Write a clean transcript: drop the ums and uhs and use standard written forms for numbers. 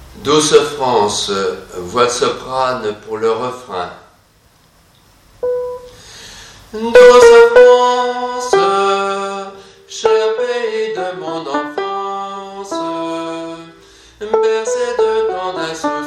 Douce France, voix de soprane pour le refrain. Douce France, cher pays de mon enfance, bercé de tant d'insouciance.